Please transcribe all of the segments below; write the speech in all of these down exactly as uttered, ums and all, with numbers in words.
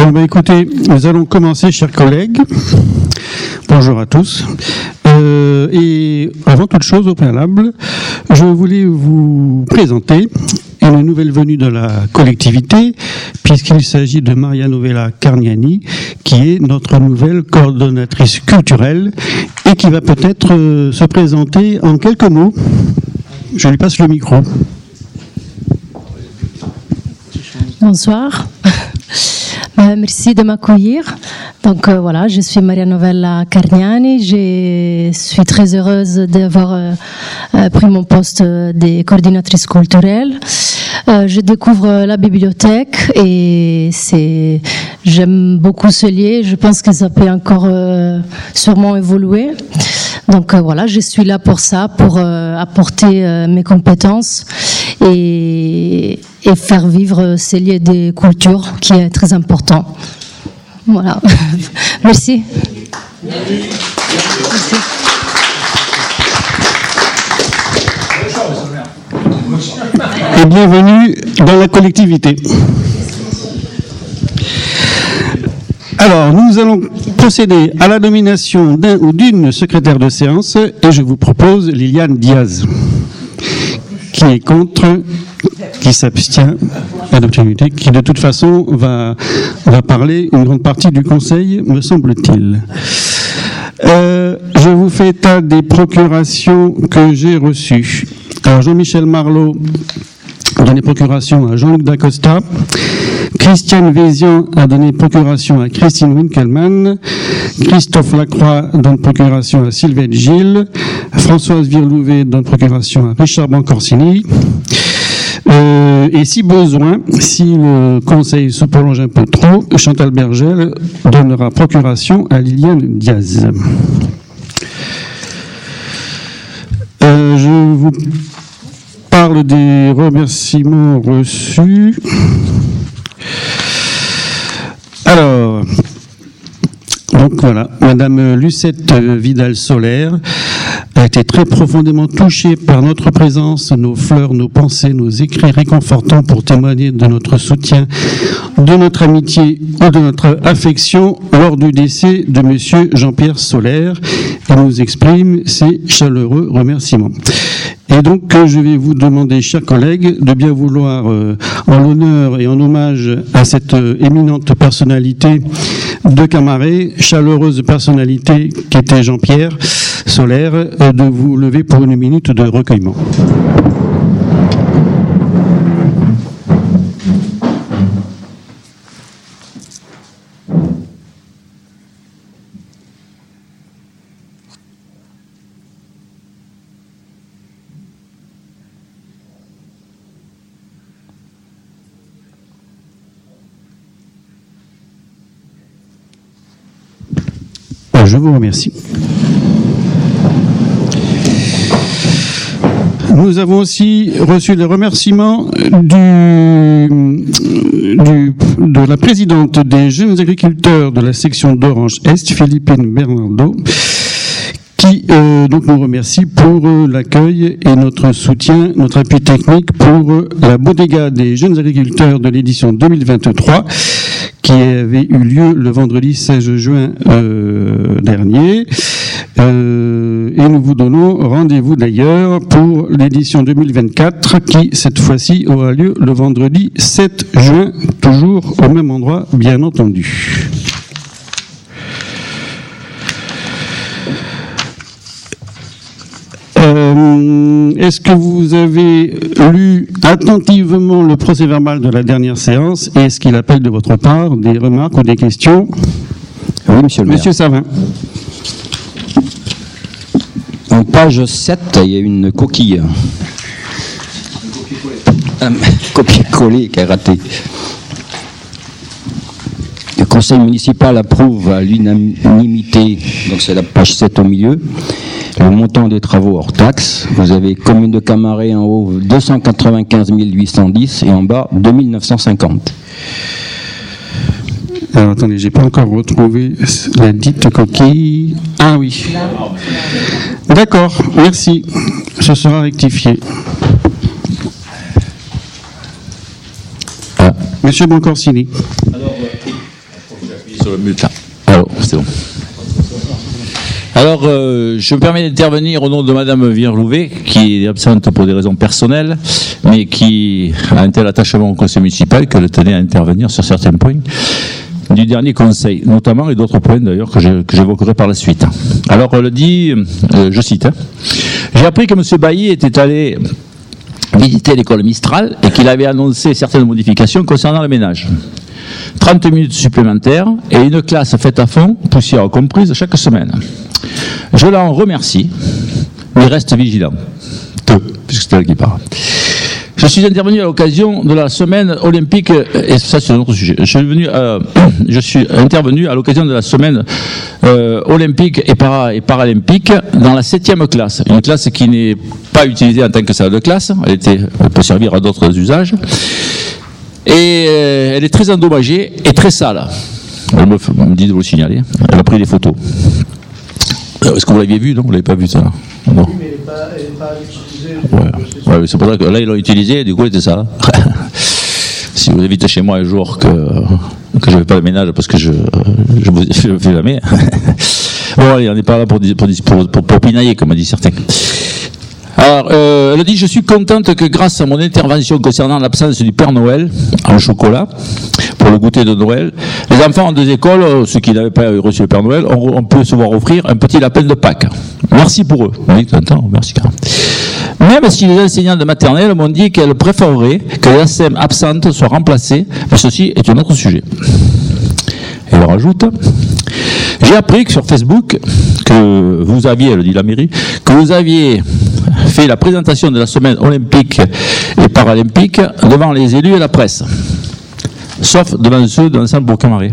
Bon, bah, écoutez, nous allons commencer, chers collègues. Bonjour à tous. Euh, et avant toute chose, au préalable, je voulais vous présenter une nouvelle venue de la collectivité, puisqu'il s'agit de Maria Novella Carniani, qui est notre nouvelle coordonnatrice culturelle et qui va peut-être euh, se présenter en quelques mots. Je lui passe le micro. Bonsoir. Euh, merci de m'accueillir. Donc euh, voilà, je suis Maria Novella Carniani. Je suis très heureuse d'avoir euh, euh, pris mon poste de coordinatrice culturelle. Euh, je découvre la bibliothèque et c'est, j'aime beaucoup ce lieu. Je pense que ça peut encore euh, sûrement évoluer. Donc euh, voilà, je suis là pour ça, pour euh, apporter euh, mes compétences et, et faire vivre ces lieux de culture qui est très important. Voilà. Merci. Merci. Et bienvenue dans la collectivité. Alors, nous allons procéder à la nomination d'un ou d'une secrétaire de séance et je vous propose Liliane Diaz. Qui est contre, qui s'abstient, adoptabilité, qui de toute façon va, va parler une grande partie du Conseil, me semble-t-il. Euh, je vous fais état des procurations que j'ai reçues. Alors, Jean-Michel Marlot a donné procuration à Jean-Luc Dacosta. Christiane Vézian a donné procuration à Christine Winkelmann. Christophe Lacroix donne procuration à Sylvette Gilles. Françoise Virlouvet donne procuration à Richard Bancorsini. Euh, et si besoin, si le Conseil se prolonge un peu trop, Chantal Bergel donnera procuration à Liliane Diaz. Euh, je vous parle des remerciements reçus. Alors, donc voilà, Madame Lucette Vidal-Solaire a été très profondément touchée par notre présence, nos fleurs, nos pensées, nos écrits réconfortants pour témoigner de notre soutien, de notre amitié ou de notre affection lors du décès de Monsieur Jean-Pierre Solaire et nous exprime ses chaleureux remerciements. Et donc, je vais vous demander, chers collègues, de bien vouloir, euh, en l'honneur et en hommage à cette euh, éminente personnalité de Camaret, chaleureuse personnalité qu'était Jean-Pierre Solaire, euh, de vous lever pour une minute de recueillement. Je vous remercie. Nous avons aussi reçu les remerciements du, du, de la présidente des jeunes agriculteurs de la section d'Orange Est, Philippine Bernardo, qui euh, donc nous remercie pour euh, l'accueil et notre soutien, notre appui technique pour euh, la bodega des jeunes agriculteurs de l'édition deux mille vingt-trois, qui avait eu lieu le vendredi seize juin euh, dernier. Euh, et nous vous donnons rendez-vous d'ailleurs pour l'édition deux mille vingt-quatre qui, cette fois-ci, aura lieu le vendredi sept juin, toujours au même endroit, bien entendu. Euh, est-ce que vous avez lu attentivement le procès-verbal de la dernière séance et est-ce qu'il appelle de votre part des remarques ou des questions? Oui, monsieur le maire. Monsieur Savin. En page sept, il y a une coquille. Un copier-coller qui est raté. Le conseil municipal approuve à l'unanimité, donc c'est la page sept au milieu, le montant des travaux hors taxes. Vous avez commune de Camaret en haut deux cent quatre-vingt-quinze mille huit cent dix et en bas deux mille neuf cent cinquante. Alors attendez, j'ai pas encore retrouvé la dite coquille. Ah oui. D'accord, merci. Ce sera rectifié. Ah. Monsieur Bancorsini. Alors, Alors, c'est bon. Alors, euh, je me permets d'intervenir au nom de Madame Vierlouvet, qui est absente pour des raisons personnelles, mais qui a un tel attachement au conseil municipal qu'elle tenait à intervenir sur certains points du dernier conseil, notamment, et d'autres points d'ailleurs que j'évoquerai par la suite. Alors, elle dit, euh, je cite, hein, « J'ai appris que M. Bailly était allé visiter l'école Mistral et qu'il avait annoncé certaines modifications concernant le ménage. trente minutes supplémentaires et une classe faite à fond, poussière comprise, chaque semaine. Je l'en remercie, mais reste vigilant. » Puisque c'est elle qui parle. Je suis intervenu à l'occasion de la semaine olympique, et ça c'est un autre sujet, je suis, venu, euh, je suis intervenu à l'occasion de la semaine euh, olympique et, para, et paralympique dans la septième classe, une classe qui n'est pas utilisée en tant que salle de classe, elle, était, elle peut servir à d'autres usages, et euh, elle est très endommagée et très sale. Elle me, elle me dit de vous le signaler, elle a pris des photos. Est-ce que vous l'aviez vu, non? Vous ne l'avez pas vu, ça? Non. Oui, mais elle n'est pas, pas utilisée. Ouais. Ouais, c'est pour ça que là, ils l'ont utilisé, du coup, elle était ça. Si vous invitez chez moi un jour que, que je ne fais pas de ménage parce que je, je vous je fais jamais. Bon, allez, on n'est pas là pour, pour, pour, pour, pour pinailler, comme on dit certains. Alors, euh, elle dit, je suis contente que grâce à mon intervention concernant l'absence du Père Noël en chocolat, pour le goûter de Noël, les enfants des écoles, ceux qui n'avaient pas reçu le Père Noël, on, on peut se voir offrir un petit lapin de Pâques. Merci pour eux. Oui, t'entends, merci quand même. Même si les enseignants de maternelle m'ont dit qu'elles préféreraient que les S M absentes soient remplacées, mais ceci est un autre sujet. Elle rajoute, j'ai appris que sur Facebook que vous aviez, elle dit la mairie, que vous aviez fait la présentation de la semaine olympique et paralympique devant les élus et la presse, sauf devant ceux de l'ensemble Bourg-Camaret.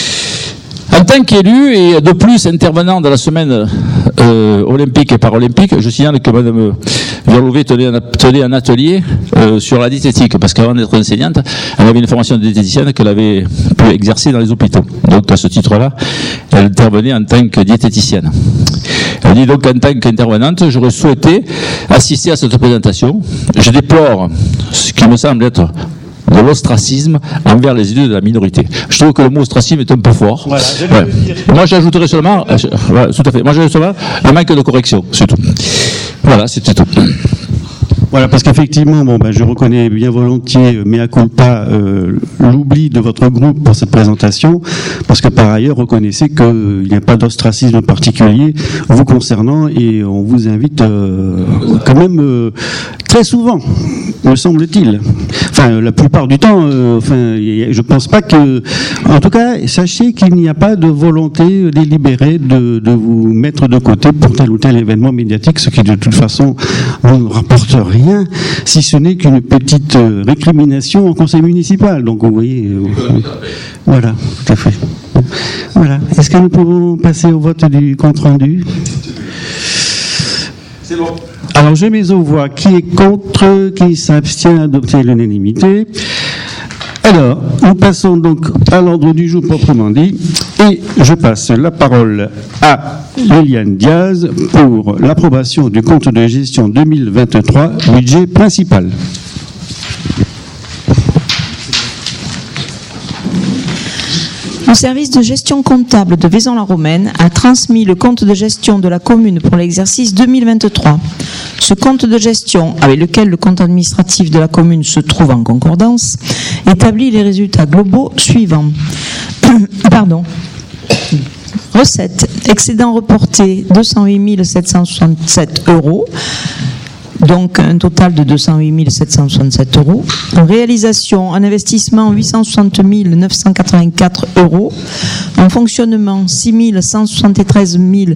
En tant qu'élu et de plus intervenant dans la semaine euh, olympique et paralympique, je signale que Mme Vierlouvet tenait, tenait un atelier euh, sur la diététique, parce qu'avant d'être enseignante, elle avait une formation de diététicienne qu'elle avait pu exercer dans les hôpitaux. Donc à ce titre-là, elle intervenait en tant que diététicienne. Elle dit donc en tant qu'intervenante, j'aurais souhaité assister à cette présentation. Je déplore ce qui me semble être de l'ostracisme envers les élus de la minorité. Je trouve que le mot ostracisme est un peu fort. Voilà, ouais. Moi, j'ajouterais seulement, euh, voilà, tout à fait. Moi, j'ajouterais seulement le manque de correction, c'est tout. Voilà, c'était tout. Voilà, parce qu'effectivement, bon, ben, je reconnais bien volontiers, mea culpa, euh, l'oubli de votre groupe pour cette présentation, parce que par ailleurs, reconnaissez qu'il n'y a pas d'ostracisme particulier vous concernant, et on vous invite euh, quand même euh, très souvent, me semble-t-il. Enfin, la plupart du temps, euh, enfin, je pense pas que... En tout cas, sachez qu'il n'y a pas de volonté délibérée de, de vous mettre de côté pour tel ou tel événement médiatique, ce qui de toute façon ne nous rapporte rien. Rien, si ce n'est qu'une petite euh, récrimination au conseil municipal. Donc vous voyez, euh, euh, voilà, tout à fait. Voilà. Est-ce que nous pouvons passer au vote du compte rendu? C'est bon. Alors je mets aux voix qui est contre, qui s'abstient, adopter l'unanimité. Alors, nous passons donc à l'ordre du jour proprement dit, et je passe la parole à Liliane Diaz pour l'approbation du compte de gestion deux mille vingt-trois, budget principal. Le service de gestion comptable de Vaison-la-Romaine a transmis le compte de gestion de la commune pour l'exercice deux mille vingt-trois. Ce compte de gestion, avec lequel le compte administratif de la commune se trouve en concordance, établit les résultats globaux suivants. Pardon. Recettes. Excédent reporté deux cent huit mille sept cent soixante-sept euros. Donc un total de deux cent huit mille sept cent soixante-sept euros. En réalisation, en investissement, huit cent soixante mille neuf cent quatre-vingt-quatre euros. En fonctionnement, six millions cent soixante-treize mille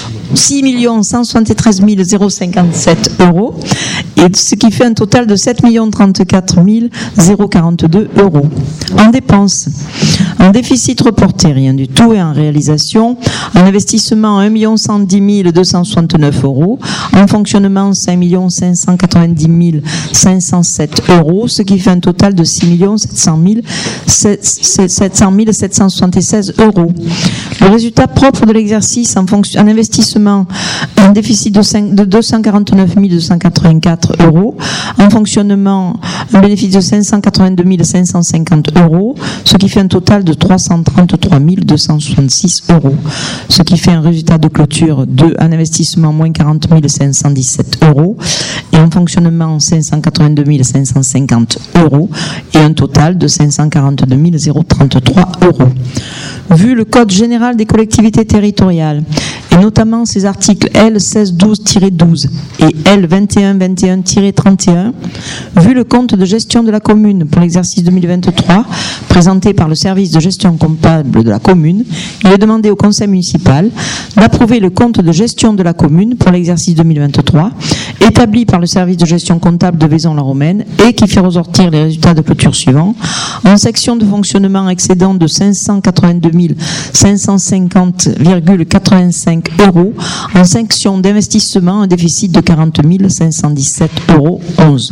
cinquante-sept euros. Et ce qui fait un total de sept millions trente-quatre mille quarante-deux euros. En dépenses, en déficit reporté, rien du tout, et en réalisation, en investissement, un million cent dix mille deux cent soixante-neuf euros. En fonctionnement, cinq millions cinq cent quatre-vingt-dix mille cinq cent sept euros, ce qui fait un total de six millions sept cent mille sept cent soixante-seize euros. Le résultat propre de l'exercice en, fonction, en investissement, un déficit de, cinq, de deux cent quarante-neuf mille deux cent quatre-vingt-quatre euros. En fonctionnement, un bénéfice de cinq cent quatre-vingt-deux mille cinq cent cinquante euros, ce qui fait un total de trois cent trente-trois mille deux cent soixante-six euros, ce qui fait un résultat de clôture de un investissement moins quarante mille cinq cent dix-sept euros et en fonctionnement cinq cent quatre-vingt-deux mille cinq cent cinquante euros et un total de cinq cent quarante-deux mille trente-trois euros. Vu le Code général des collectivités territoriales et notamment ses articles L seize douze tiret douze et L vingt et un vingt et un tiret trente et un, vu le compte de gestion de la commune pour l'exercice deux mille vingt-trois présenté par le service de gestion comptable de la commune, il est demandé au conseil municipal d'approuver le compte de gestion de la commune pour l'exercice deux mille vingt-trois établi par le service de gestion comptable de Vaison-la-Romaine et qui fait ressortir les résultats de clôture suivants. En section de fonctionnement excédent de cinq cent quatre-vingt-deux mille cinq cent cinquante virgule quatre-vingt-cinq euros, en section d'investissement un déficit de quarante mille cinq cent dix-sept euros onze.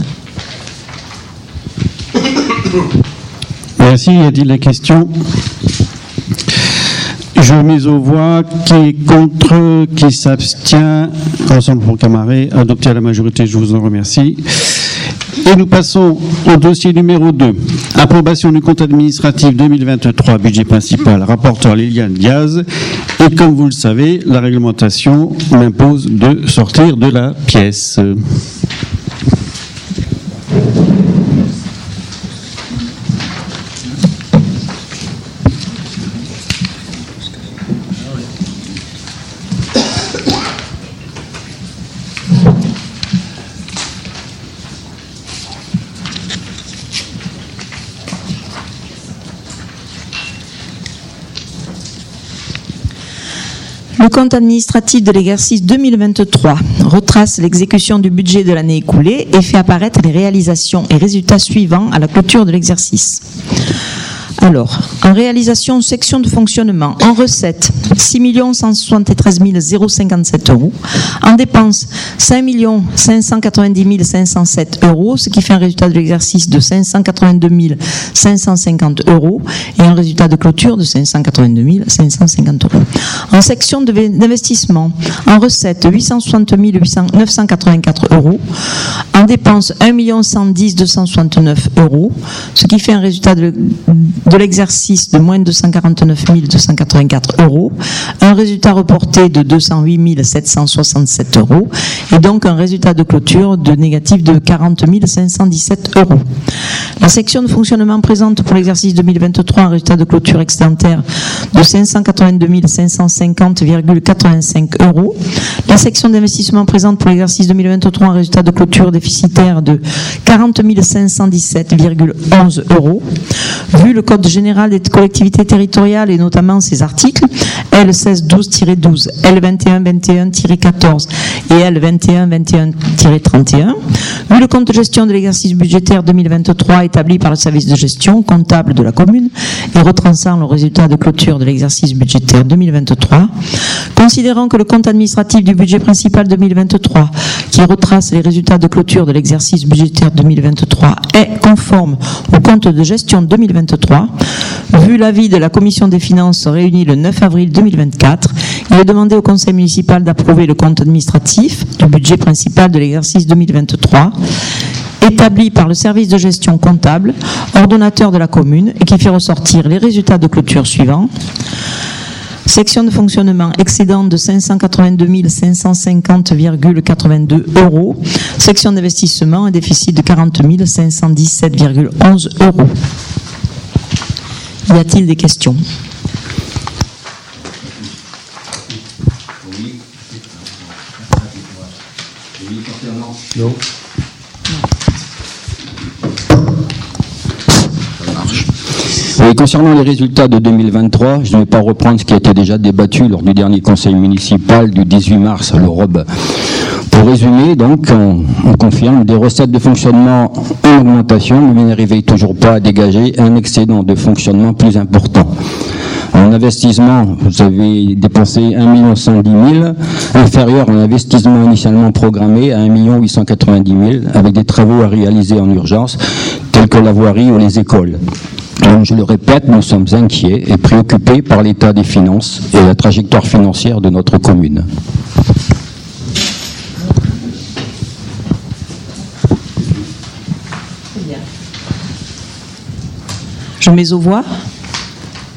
Merci. Y a-t-il des questions? Je mets aux voix qui est contre, qui s'abstient. Ensemble pour Camaret, adopté à la majorité, je vous en remercie. Et nous passons au dossier numéro deux. Approbation du compte administratif deux mille vingt-trois, budget principal, rapporteur Liliane Diaz. Et comme vous le savez, la réglementation m'impose de sortir de la pièce. Le compte administratif de l'exercice deux mille vingt-trois retrace l'exécution du budget de l'année écoulée et fait apparaître les réalisations et résultats suivants à la clôture de l'exercice. Alors, en réalisation, section de fonctionnement, en recette, six millions cent soixante-treize mille cinquante-sept euros, en dépenses, cinq millions cinq cent quatre-vingt-dix mille cinq cent sept euros, ce qui fait un résultat de l'exercice de cinq cent quatre-vingt-deux mille cinq cent cinquante euros et un résultat de clôture de cinq cent quatre-vingt-deux mille cinq cent cinquante euros. En section d'investissement, en recette, huit cent soixante mille neuf cent quatre-vingt-quatre euros, en dépenses, un million cent dix mille deux cent soixante-neuf euros, ce qui fait un résultat de de l'exercice de moins deux cent quarante-neuf mille deux cent quatre-vingt-quatre euros, un résultat reporté de deux cent huit mille sept cent soixante-sept euros et donc un résultat de clôture de négatif de quarante mille cinq cent dix-sept euros. La section de fonctionnement présente pour l'exercice deux mille vingt-trois un résultat de clôture excédentaire de cinq cent quatre-vingt-deux mille cinq cent cinquante virgule quatre-vingt-cinq euros. La section d'investissement présente pour l'exercice deux mille vingt-trois un résultat de clôture déficitaire de quarante mille cinq cent dix-sept virgule onze euros. Vu le Code général des collectivités territoriales et notamment ses articles L seize douze tiret douze, L vingt et un vingt et un tiret quatorze et L vingt et un vingt et un tiret trente et un, vu le compte de gestion de l'exercice budgétaire deux mille vingt-trois établi par le service de gestion comptable de la commune et retraçant le résultat de clôture de l'exercice budgétaire deux mille vingt-trois, considérant que le compte administratif du budget principal deux mille vingt-trois qui retrace les résultats de clôture de l'exercice budgétaire deux mille vingt-trois est conforme au compte de gestion deux mille vingt-trois, vu l'avis de la commission des finances réunie le neuf avril deux mille vingt-quatre, il est demandé au conseil municipal d'approuver le compte administratif du budget principal de l'exercice deux mille vingt-trois établi par le service de gestion comptable, ordonnateur de la commune et qui fait ressortir les résultats de clôture suivants. Section de fonctionnement, excédent de cinq cent quatre-vingt-deux mille cinq cent cinquante virgule quatre-vingt-deux euros. Section d'investissement, un déficit de quarante mille cinq cent dix-sept virgule onze euros. Y a-t-il des questions? Non. Et concernant les résultats de deux mille vingt-trois, je ne vais pas reprendre ce qui a été déjà débattu lors du dernier conseil municipal du dix-huit mars à l'Europe. Pour résumer, donc, on, on confirme des recettes de fonctionnement en augmentation, mais vous n'arrivez toujours pas à dégager un excédent de fonctionnement plus important. En investissement, vous avez dépensé un million cent dix mille, inférieur à l'investissement initialement programmé à un million huit cent quatre-vingt-dix mille, avec des travaux à réaliser en urgence, tels que la voirie ou les écoles. Donc, je le répète, nous sommes inquiets et préoccupés par l'état des finances et la trajectoire financière de notre commune. Je mets aux voix.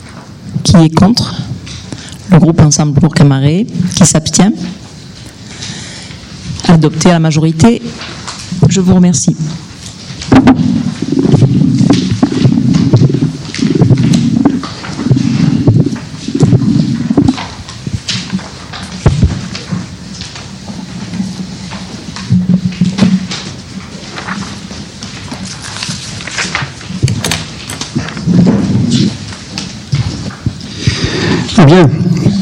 Qui est contre? Le groupe Ensemble pour Camaret. Qui s'abstient? Adopté à la majorité. Je vous remercie. Bien.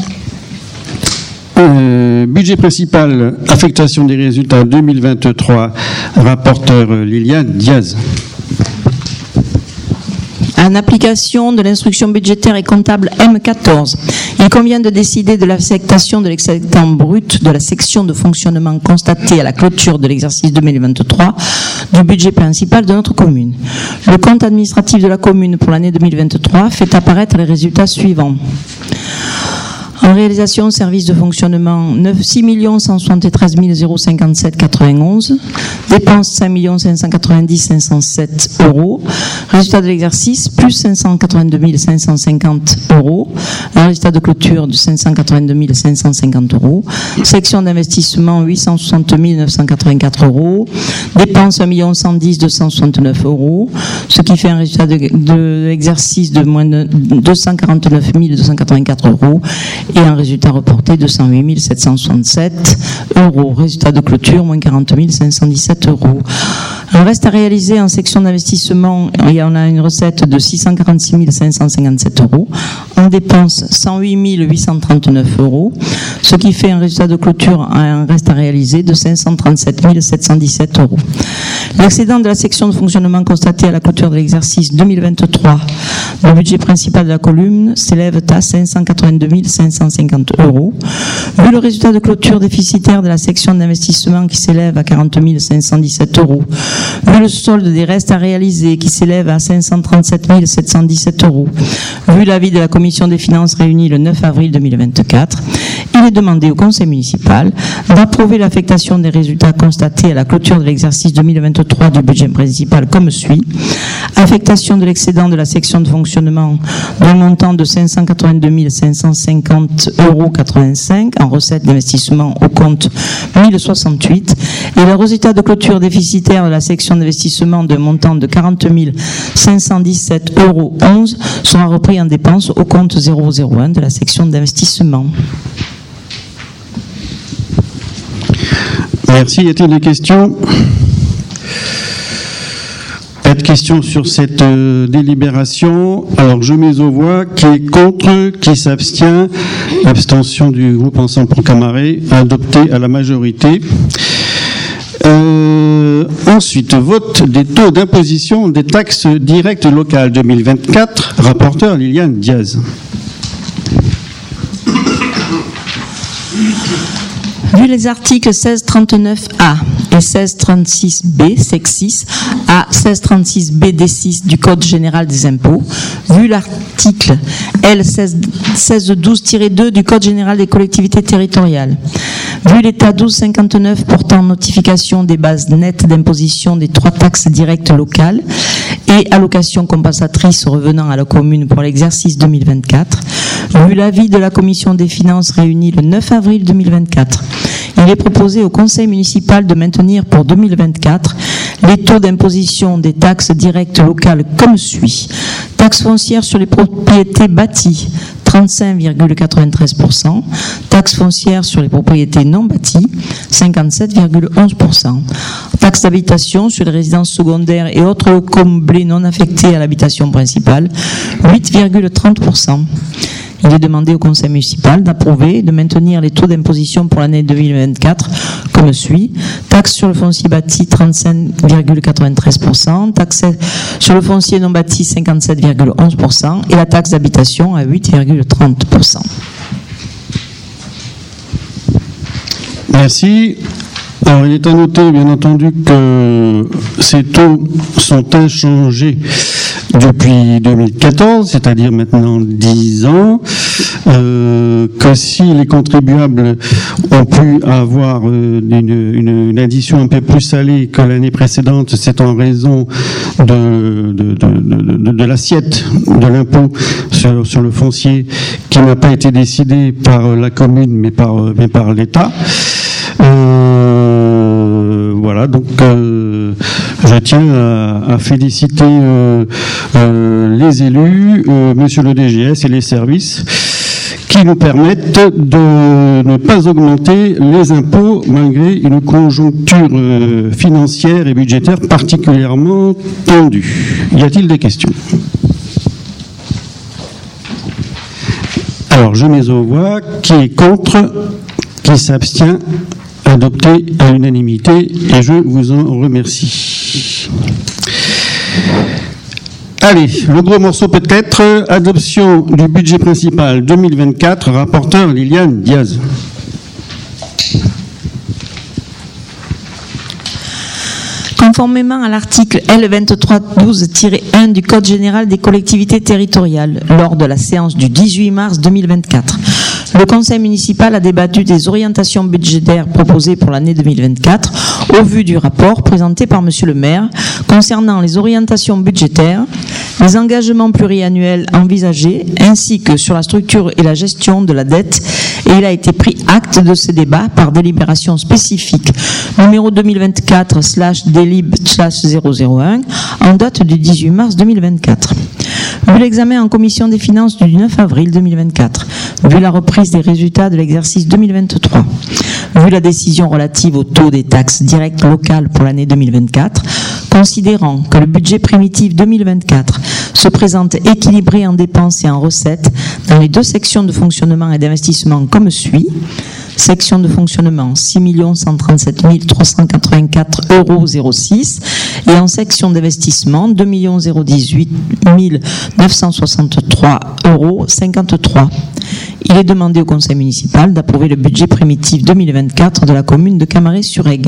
Euh, budget principal, affectation des résultats deux mille vingt-trois, rapporteur Liliane Diaz. En application de l'instruction budgétaire et comptable M quatorze, il convient de décider de l'affectation de l'excédent brut de la section de fonctionnement constatée à la clôture de l'exercice deux mille vingt-trois du budget principal de notre commune. Le compte administratif de la commune pour l'année deux mille vingt-trois fait apparaître les résultats suivants. En réalisation, service de fonctionnement, six millions cent soixante-treize mille cinquante-sept virgule quatre-vingt-onze. Dépenses, cinq millions cinq cent quatre-vingt-dix mille cinq cent sept euros. Résultat de l'exercice, plus cinq cent quatre-vingt-deux mille cinq cent cinquante euros. Un résultat de clôture de cinq cent quatre-vingt-deux mille cinq cent cinquante euros. Section d'investissement, huit cent soixante mille neuf cent quatre-vingt-quatre euros. Dépenses, un million cent dix mille deux cent soixante-neuf euros. Ce qui fait un résultat de, de l'exercice de moins de deux cent quarante-neuf mille deux cent quatre-vingt-quatre euros. Et un résultat reporté de cent huit mille sept cent soixante-sept euros. Résultat de clôture, moins quarante mille cinq cent dix-sept euros. Un reste à réaliser en section d'investissement, il y en a une recette de six cent quarante-six mille cinq cent cinquante-sept euros. En dépenses, cent huit mille huit cent trente-neuf euros. Ce qui fait un résultat de clôture, un reste à réaliser de cinq cent trente-sept mille sept cent dix-sept euros. L'excédent de la section de fonctionnement constaté à la clôture de l'exercice deux mille vingt-trois, le budget principal de la commune s'élève à cinq cent quatre-vingt-deux mille cinq cent cinquante euros. Vu le résultat de clôture déficitaire de la section d'investissement qui s'élève à quarante mille cinq cent dix-sept euros, vu le solde des restes à réaliser qui s'élève à cinq cent trente-sept mille sept cent dix-sept euros, vu l'avis de la commission des finances réunie le neuf avril deux mille vingt-quatre, il est demandé au conseil municipal d'approuver l'affectation des résultats constatés à la clôture de l'exercice deux mille vingt-trois du budget principal comme suit. Affectation de l'excédent de la section de fonctionnement d'un montant de cinq cent quatre-vingt-deux mille cinq cent cinquante euros quatre-vingt-cinq en recettes d'investissement au compte mille soixante-huit et le résultat de clôture déficitaire de la section d'investissement d'un montant de quarante mille cinq cent dix-sept euros onze sera repris en dépenses au compte zéro zéro un de la section d'investissement. Merci. Y a-t-il des questions? Pas de questions sur cette euh, délibération. Alors je mets aux voix. Qui est contre? Qui s'abstient? Abstention du groupe Ensemble pour Camaret, adopté à la majorité. Euh, ensuite, vote des taux d'imposition des taxes directes locales deux mille vingt-quatre. Rapporteur Liliane Diaz. Vu les articles seize trente-neuf A et seize trente-six B, six à seize trente-six B D six du Code général des impôts, vu l'article L seize douze deux du Code général des collectivités territoriales, vu l'état douze cinquante-neuf portant notification des bases nettes d'imposition des trois taxes directes locales et allocations compensatrices revenant à la commune pour l'exercice deux mille vingt-quatre, vu l'avis de la commission des finances réunie le neuf avril deux mille vingt-quatre, il est proposé au conseil municipal de maintenir pour deux mille vingt-quatre les taux d'imposition des taxes directes locales comme suit. Taxe foncière sur les propriétés bâties, trente-cinq virgule quatre-vingt-treize pour cent. Taxe foncière sur les propriétés non bâties, cinquante-sept virgule onze pour cent. Taxe d'habitation sur les résidences secondaires et autres locaux meublés non affectés à l'habitation principale, huit virgule trente pour cent. Il est demandé au conseil municipal d'approuver et de maintenir les taux d'imposition pour l'année deux mille vingt-quatre comme suit. Taxe sur le foncier bâti, trente-cinq virgule quatre-vingt-treize pour cent. Taxe sur le foncier non bâti, cinquante-sept virgule onze pour cent. Et la taxe d'habitation à huit virgule trente pour cent. Merci. Alors, il est à noter, bien entendu, que ces taux sont inchangés depuis deux mille quatorze, c'est-à-dire maintenant dix ans. euh, que si les contribuables ont pu avoir euh, une, une, une addition un peu plus salée que l'année précédente, c'est en raison de, de, de, de, de l'assiette de l'impôt sur, sur le foncier qui n'a pas été décidé par la commune mais par, mais par l'État. Euh, voilà, donc euh, je tiens à, à féliciter euh, euh, les élus, euh, monsieur le D G S et les services qui nous permettent de ne pas augmenter les impôts malgré une conjoncture euh, financière et budgétaire particulièrement tendue. Y a-t-il des questions ? Alors, je mets aux voix qui est contre, qui s'abstient. Adopté à l'unanimité et je vous en remercie. Allez, le gros morceau peut-être, adoption du budget principal deux mille vingt-quatre, rapporteur Liliane Diaz. Conformément à l'article L vingt-trois douze tiret un du Code général des collectivités territoriales, lors de la séance du dix-huit mars deux mille vingt-quatre, le Conseil municipal a débattu des orientations budgétaires proposées pour l'année deux mille vingt-quatre au vu du rapport présenté par Monsieur le maire concernant les orientations budgétaires, les engagements pluriannuels envisagés ainsi que sur la structure et la gestion de la dette, et il a été pris acte de ce débat par délibération spécifique numéro deux mille vingt-quatre slash délib slash zéro zéro un en date du dix-huit mars deux mille vingt-quatre. Vu l'examen en commission des finances du neuf avril deux mille vingt-quatre, vu la reprise des résultats de l'exercice deux mille vingt-trois, vu la décision relative au taux des taxes directes locales pour l'année deux mille vingt-quatre, considérant que le budget primitif deux mille vingt-quatre se présente équilibré en dépenses et en recettes dans les deux sections de fonctionnement et d'investissement comme suit. Section de fonctionnement six millions cent trente-sept mille trois cent quatre-vingt-quatre euros zéro six et en section d'investissement deux millions dix-huit mille neuf cent soixante-trois euros cinquante-trois. Il est demandé au Conseil municipal d'approuver le budget primitif deux mille vingt-quatre de la commune de Camaret-sur-Aigle.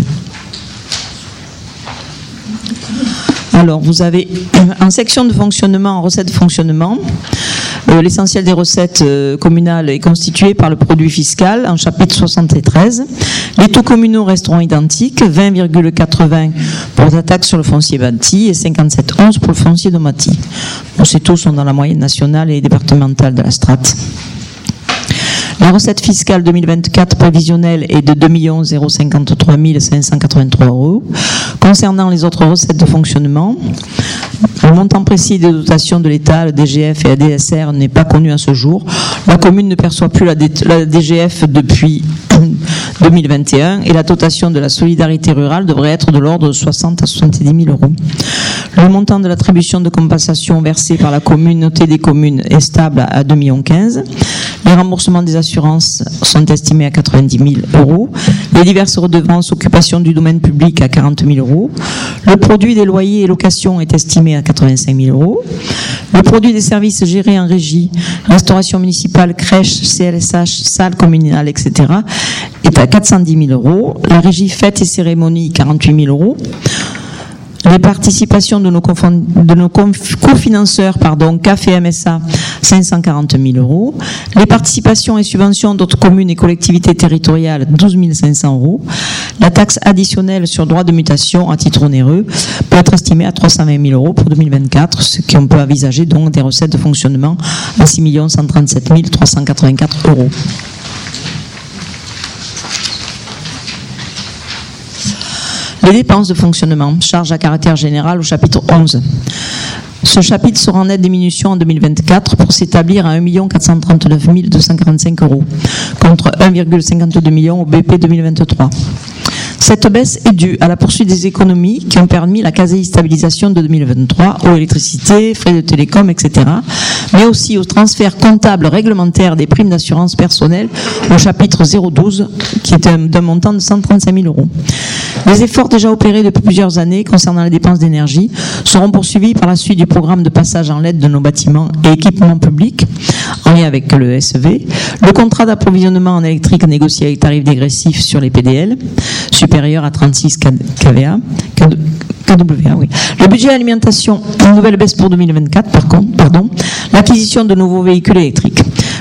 Alors, vous avez en section de fonctionnement, en recettes de fonctionnement, euh, l'essentiel des recettes euh, communales est constitué par le produit fiscal en chapitre soixante-treize. Les taux communaux resteront identiques, vingt virgule quatre-vingts pour la taxe sur le foncier bâti et cinquante-sept virgule onze pour le foncier domati. Bon, ces taux sont dans la moyenne nationale et départementale de la strate. La recette fiscale deux mille vingt-quatre prévisionnelle est de deux millions cinquante-trois mille cinq cent quatre-vingt-trois euros. Concernant les autres recettes de fonctionnement, le montant précis des dotations de l'État, le D G F et la D S R n'est pas connu à ce jour. La commune ne perçoit plus la, D G F depuis deux mille vingt et un et la dotation de la solidarité rurale devrait être de l'ordre de soixante à soixante-dix mille euros. Le montant de l'attribution de compensation versée par la communauté des communes est stable à deux millions quinze. Les remboursements des assurances sont estimés à quatre-vingt-dix mille euros. Les diverses redevances, occupation du domaine public à quarante mille euros. Le produit des loyers et locations est estimé à quatre-vingt-cinq mille euros. Le produit des services gérés en régie, restauration municipale, crèche, C L S H, salle communale, et cetera est à quatre cent dix mille euros. La régie fêtes et cérémonies, quarante-huit mille euros. Les participations de nos, de nos cofinanceurs, pardon, C A F et M S A, cinq cent quarante mille euros. Les participations et subventions d'autres communes et collectivités territoriales, douze mille cinq cents euros. La taxe additionnelle sur droit de mutation à titre onéreux peut être estimée à trois cent vingt mille euros pour deux mille vingt-quatre, ce qui on peut envisager donc des recettes de fonctionnement à six millions cent trente-sept mille trois cent quatre-vingt-quatre euros. Les dépenses de fonctionnement, charges à caractère général au chapitre onze. Ce chapitre sera en nette diminution en deux mille vingt-quatre pour s'établir à un million quatre cent trente-neuf mille deux cent quarante-cinq euros, contre un virgule cinquante-deux million au B P deux mille vingt-trois. Cette baisse est due à la poursuite des économies qui ont permis la quasi-stabilisation de deux mille vingt-trois, eau, électricité, frais de télécom, et cetera, mais aussi au transfert comptable réglementaire des primes d'assurance personnelle au chapitre zéro douze, qui est d'un montant de cent trente-cinq mille euros. Les efforts déjà opérés depuis plusieurs années concernant les dépenses d'énergie seront poursuivis par la suite du programme de passage en L E D de nos bâtiments et équipements publics, en lien avec le S V, le contrat d'approvisionnement en électrique négocié avec tarif dégressif sur les P D L, supérieur à trente-six K V A, K W A, oui. Le budget alimentation, une nouvelle baisse pour deux mille vingt-quatre, par contre, pardon, l'acquisition de nouveaux véhicules électriques.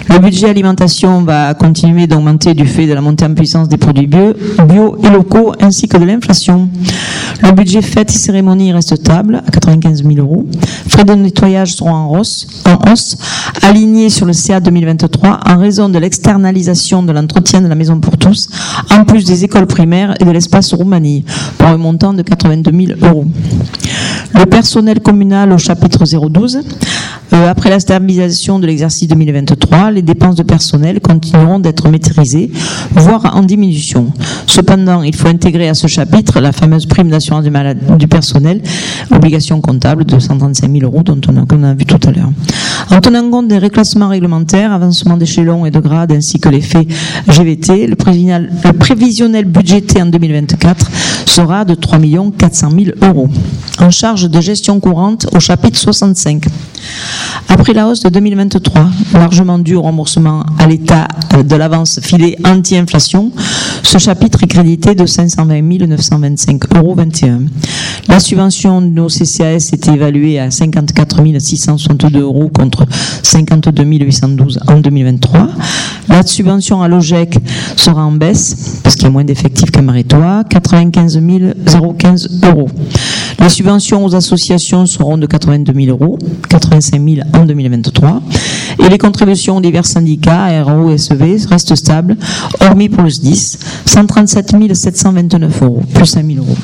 Le budget alimentation va continuer d'augmenter du fait de la montée en puissance des produits bio, bio et locaux ainsi que de l'inflation. Le budget fêtes et cérémonies reste stable à quatre-vingt-quinze mille euros. Frais de nettoyage seront en hausse, en hausse, alignés sur le C A deux mille vingt-trois en raison de l'externalisation de l'entretien de la maison pour tous, en plus des écoles primaires et de l'espace Roumanie, pour un montant de quatre-vingt-deux mille euros. Le personnel communal au chapitre zéro douze, euh, après la stabilisation de l'exercice deux mille vingt-trois, les dépenses de personnel continueront d'être maîtrisées, voire en diminution. Cependant, il faut intégrer à ce chapitre la fameuse prime d'assurance du, malade, du personnel, obligation comptable de cent trente-cinq mille euros dont on a, qu'on a vu tout à l'heure. En tenant compte des reclassements réglementaires, avancement d'échelons et de grades ainsi que l'effet G V T, le prévisionnel, le prévisionnel budgété en deux mille vingt-quatre sera de trois millions quatre cent mille euros. En charge de gestion courante au chapitre soixante-cinq. Après la hausse de deux mille vingt-trois, largement due au remboursement à l'État de l'avance filée anti-inflation, ce chapitre est crédité de cinq cent vingt mille neuf cent vingt-cinq euros vingt et un. La subvention de nos C C A S était évaluée à cinquante-quatre mille six cent soixante-deux euros contre cinquante-deux mille huit cent douze en deux mille vingt-trois. La subvention à l'O G E C sera en baisse, parce qu'il y a moins d'effectifs qu'à Marétois, quatre-vingt-quinze mille quinze euros. Les subventions aux associations seront de quatre-vingt-deux mille euros, quatre-vingt-cinq mille en deux mille vingt-trois. Et les contributions aux divers syndicats, R O et S E V, restent stables, hormis pour le S D I S, cent trente-sept mille sept cent vingt-neuf euros, plus cinq mille euros.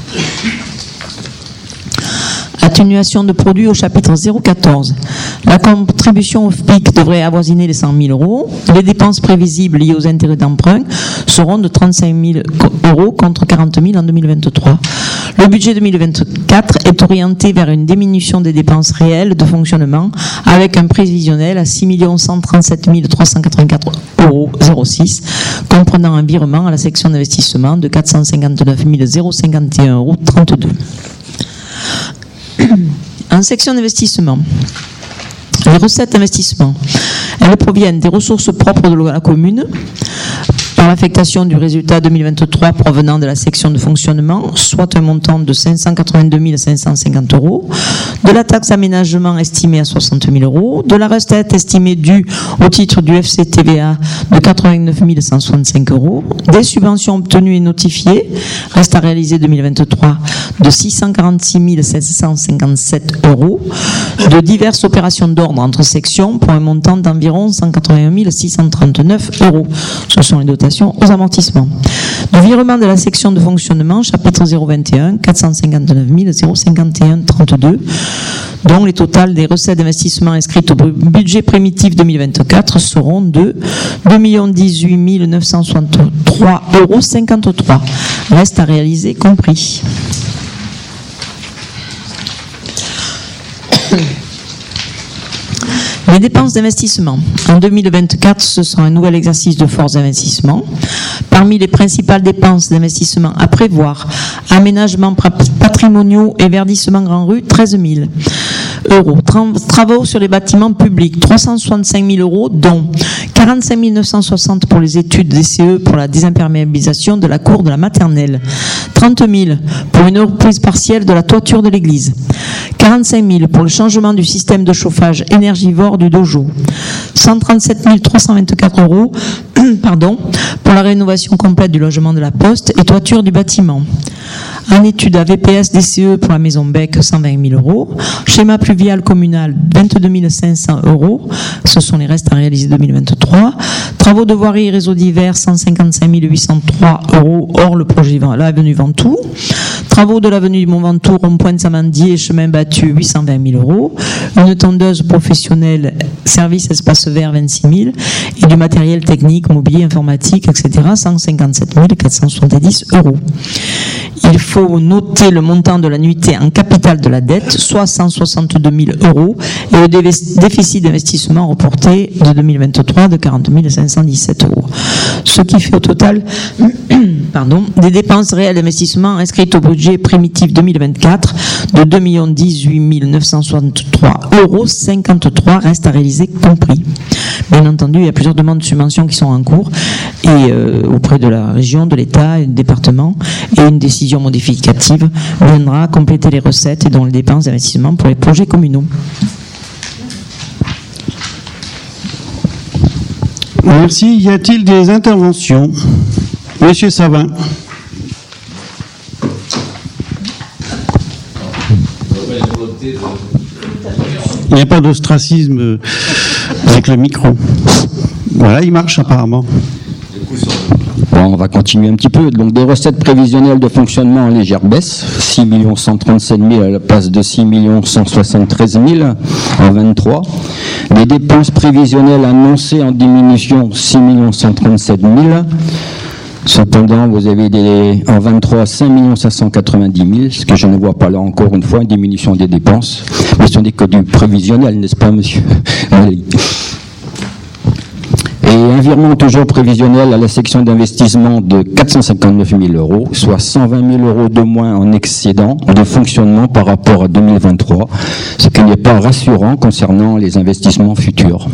Atténuation de produits au chapitre zéro quatorze. La contribution au F P I C devrait avoisiner les cent mille euros. Les dépenses prévisibles liées aux intérêts d'emprunt seront de trente-cinq mille euros contre quarante mille en deux mille vingt-trois. Le budget deux mille vingt-quatre est orienté vers une diminution des dépenses réelles de fonctionnement avec un prévisionnel à six millions cent trente-sept mille trois cent quatre-vingt-quatre euros zéro six, comprenant un virement à la section d'investissement de quatre cent cinquante-neuf mille cinquante et un euros trente-deux. En section d'investissement, les recettes d'investissement, elles proviennent des ressources propres de la commune, par l'affectation du résultat deux mille vingt-trois provenant de la section de fonctionnement, soit un montant de cinq cent quatre-vingt-deux mille cinq cent cinquante euros, de la taxe aménagement estimée à soixante mille euros, de la recette estimée due au titre du F C T V A de quatre-vingt-neuf mille cent soixante-cinq euros, des subventions obtenues et notifiées, reste à réaliser deux mille vingt-trois de six cent quarante-six mille sept cent cinquante-sept euros, de diverses opérations d'ordre entre sections pour un montant d'environ cent quatre-vingt-un mille six cent trente-neuf euros. Ce sont les dotations aux amortissements. Du virement de la section de fonctionnement, chapitre zéro vingt et un, quatre cent cinquante-neuf mille cinquante et un trente-deux, dont les totales des recettes d'investissement inscrites au budget primitif deux mille vingt-quatre seront de deux millions dix-huit mille neuf cent soixante-trois euros cinquante-trois. Reste à réaliser compris. Les dépenses d'investissement. En deux mille vingt-quatre, ce sera un nouvel exercice de force d'investissement. Parmi les principales dépenses d'investissement à prévoir, aménagements patrimoniaux et verdissement Grand Rue, treize mille euros. Travaux sur les bâtiments publics, trois cent soixante-cinq mille euros, dont quarante-cinq mille neuf cent soixante pour les études D C E pour la désimperméabilisation de la cour de la maternelle, trente mille pour une reprise partielle de la toiture de l'église, quarante-cinq mille pour le changement du système de chauffage énergivore du dojo, cent trente-sept mille trois cent vingt-quatre euros pardon, pour la rénovation complète du logement de la Poste et toiture du bâtiment. En étude A V P S D C E pour la maison Bec, cent vingt mille euros. Schéma pluvial communal, vingt-deux mille cinq cents euros. Ce sont les restes à réaliser deux mille vingt-trois. Travaux de voirie et réseaux divers, cent cinquante-cinq mille huit cent trois euros, hors le projet l'avenue Ventoux. Travaux de l'avenue du Mont-Ventoux, rond-point de Samandier, chemin battu, huit cent vingt mille euros. Une tondeuse professionnelle, service espace vert, vingt-six mille. Et du matériel technique, mobilier, informatique, et cetera, cent cinquante-sept mille quatre cent soixante-dix euros. Il faut noter le montant de l'annuité en capital de la dette, soit cent soixante-deux mille euros, et le déficit d'investissement reporté de deux mille vingt-trois de quarante mille cinq cent dix-sept euros. Ce qui fait au total pardon, des dépenses réelles d'investissement inscrites au budget primitif deux mille vingt-quatre de deux millions dix-huit mille neuf cent soixante-trois euros cinquante-trois, reste à réaliser compris. Bien entendu, il y a plusieurs demandes de subventions qui sont en cours et euh, auprès de la région, de l'État et du département, et une décision modificative viendra compléter les recettes et dont les dépenses d'investissement pour les projets communaux. Merci. Y a-t-il des interventions? Monsieur Savin. Il n'y a pas d'ostracisme avec le micro. Voilà, il marche apparemment. Bon, on va continuer un petit peu. Donc, des recettes prévisionnelles de fonctionnement en légère baisse, six millions cent trente-sept mille à la place de six millions cent soixante-treize mille en vingt-trois. Les dépenses prévisionnelles annoncées en diminution, six millions cent trente-sept mille. Cependant, vous avez des, en vingt-trois, cinq millions cinq cent quatre-vingt-dix mille, ce que je ne vois pas là encore une fois, une diminution des dépenses. Mais ce n'est que du prévisionnel, n'est-ce pas, monsieur? Et un virement toujours prévisionnel à la section d'investissement de quatre cent cinquante-neuf mille euros, soit cent vingt mille euros de moins en excédent de fonctionnement par rapport à deux mille vingt-trois, ce qui n'est pas rassurant concernant les investissements futurs.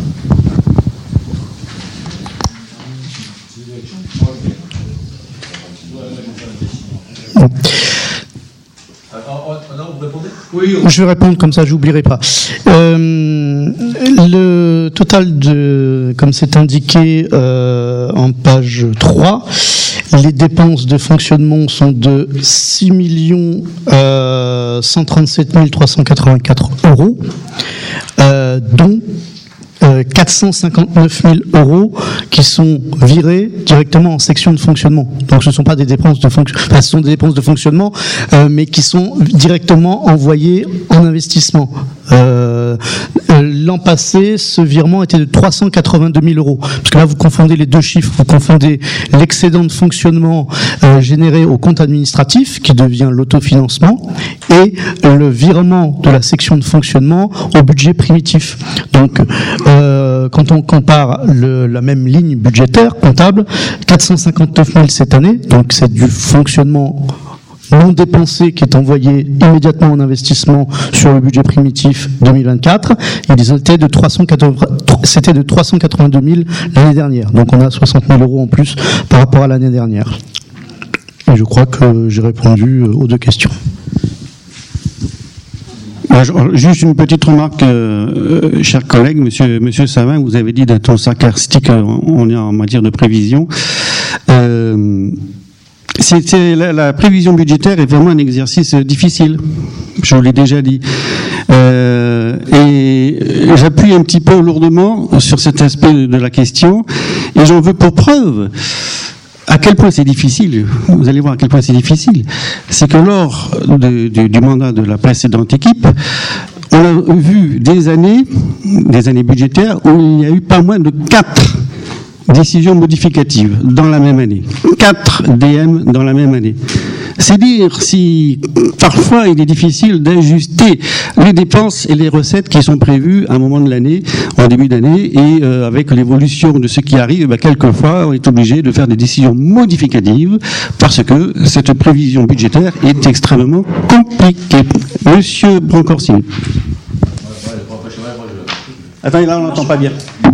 Oui, je vais répondre comme ça, j'oublierai pas. Euh, le total de, comme c'est indiqué euh, en page trois, les dépenses de fonctionnement sont de six millions cent trente-sept mille trois cent quatre-vingt-quatre euros, euh, dont quatre cent cinquante-neuf mille euros qui sont virés directement en section de fonctionnement. Donc ce ne sont pas des dépenses de fonctionnement, enfin, ce sont des dépenses de fonctionnement, euh, mais qui sont directement envoyées en investissement. Euh, L'an passé, ce virement était de trois cent quatre-vingt-deux mille euros. Parce que là, vous confondez les deux chiffres. Vous confondez l'excédent de fonctionnement euh, généré au compte administratif, qui devient l'autofinancement, et le virement de la section de fonctionnement au budget primitif. Donc, euh, quand on compare le, la même ligne budgétaire, comptable, quatre cent cinquante-neuf mille cette année, donc c'est du fonctionnement non dépensé qui est envoyé immédiatement en investissement sur le budget primitif deux mille vingt-quatre, et ils étaient de trois cent quatre-vingts, c'était de trois cent quatre-vingt-deux mille l'année dernière. Donc on a soixante mille euros en plus par rapport à l'année dernière. Et je crois que j'ai répondu aux deux questions. Juste une petite remarque, euh, chers collègues, monsieur, monsieur Savin, vous avez dit d'un ton sarcastique, on est en matière de prévision. Euh, c'est, c'est, la, la prévision budgétaire est vraiment un exercice difficile, je vous l'ai déjà dit. Euh, et j'appuie un petit peu lourdement sur cet aspect de la question, et j'en veux pour preuve à quel point c'est difficile. Vous allez voir à quel point c'est difficile. C'est que lors de, de, du mandat de la précédente équipe, on a vu des années, des années budgétaires où il y a eu pas moins de quatre décisions modificatives dans la même année. Quatre D M dans la même année. C'est dire si parfois il est difficile d'ajuster les dépenses et les recettes qui sont prévues à un moment de l'année, en début d'année, et euh, avec l'évolution de ce qui arrive, bah, quelquefois on est obligé de faire des décisions modificatives parce que cette prévision budgétaire est extrêmement compliquée. Monsieur Brancorsini. Attends, là on n'entend pas bien.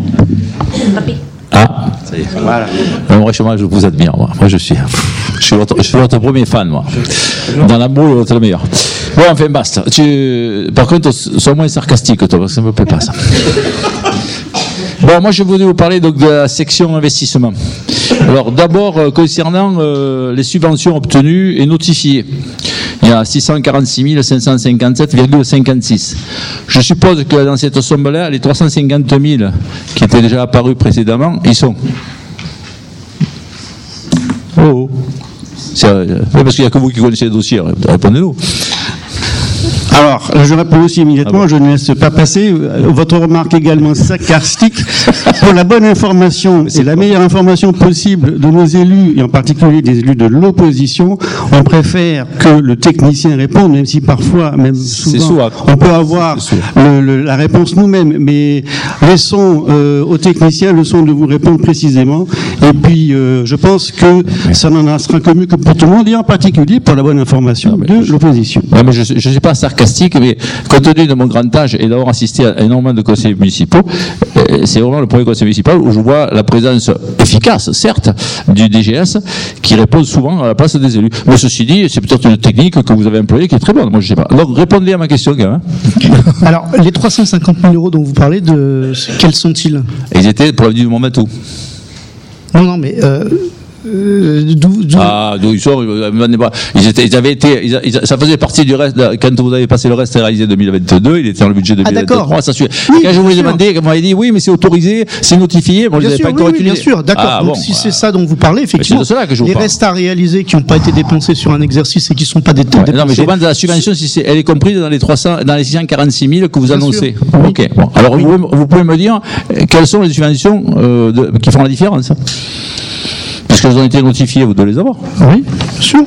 Ah, ça y est. Voilà. Moi, moi, je vous admire, moi. Moi, je suis, je suis votre, je suis votre premier fan, moi. Dans l'amour, votre le meilleur. Bon, enfin, basta. Tu, par contre, sois moins sarcastique, toi, parce que ça ne me plaît pas, ça. Bon, moi, je voulais vous parler donc de la section investissement. Alors, d'abord, euh, concernant euh, les subventions obtenues et notifiées. Il y a six cent quarante-six mille cinq cent cinquante-sept virgule cinquante-six. Je suppose que dans cette somme-là, les trois cent cinquante mille qui étaient déjà apparus précédemment, ils sont. Oh, c'est, euh, parce qu'il n'y a que vous qui connaissez le dossier, répondez-nous. Alors, je réponds aussi immédiatement, ah bon. Je ne laisse pas passer. Votre remarque également sarcastique. Pour la bonne information et la meilleure information possible de nos élus, et en particulier des élus de l'opposition, on préfère que le technicien réponde, même si parfois, même souvent, on peut avoir le, le, la réponse nous-mêmes. Mais laissons euh, aux techniciens le soin de vous répondre précisément. Et puis, euh, je pense que ça n'en sera que mieux que pour tout le monde, et en particulier pour la bonne information non, de je, l'opposition. Non, mais je ne suis pas sarcastique, mais compte tenu de mon grand âge et d'avoir assisté à énormément de conseils municipaux, c'est vraiment le premier conseil municipal où je vois la présence efficace, certes, du D G S, qui répond souvent à la place des élus. Mais ceci dit, c'est peut-être une technique que vous avez employée qui est très bonne, moi je sais pas. Donc répondez à ma question, gamin. Alors, les trois cent cinquante mille euros dont vous parlez, de quels sont-ils? Ils étaient pour l'avenir du Momentou. Non, non, mais... Euh... Euh, d'où, d'où... Ah, d'où ils sont, ils, étaient, ils avaient été, ils, ils, ça faisait partie du reste, quand vous avez passé le reste réalisé deux mille vingt-deux, il était dans le budget de deux mille vingt-trois, ah, ça suit. Oui, quand je vous ai demandé, vous m'avez dit, oui, mais c'est autorisé, c'est notifié, bon, bien je sûr, pas oui, encore oui, utilisé. Bien sûr, d'accord. Ah, donc bon, si bah, c'est ça dont vous parlez, effectivement, c'est de cela que je vous les parle. restes à réaliser qui n'ont pas été dépensés sur un exercice et qui ne sont pas dé- ouais, dépensés. non, mais je demande de la subvention, si c'est, elle est comprise dans les trois cents, dans les six cent quarante-six mille que vous Bien annoncez. sûr. Ok. Bon. Alors, Oui. vous, vous pouvez me dire quelles sont les subventions euh, de, qui font la différence? Parce qu'elles ont été notifiées, vous devez les avoir. Oui, bien sûr.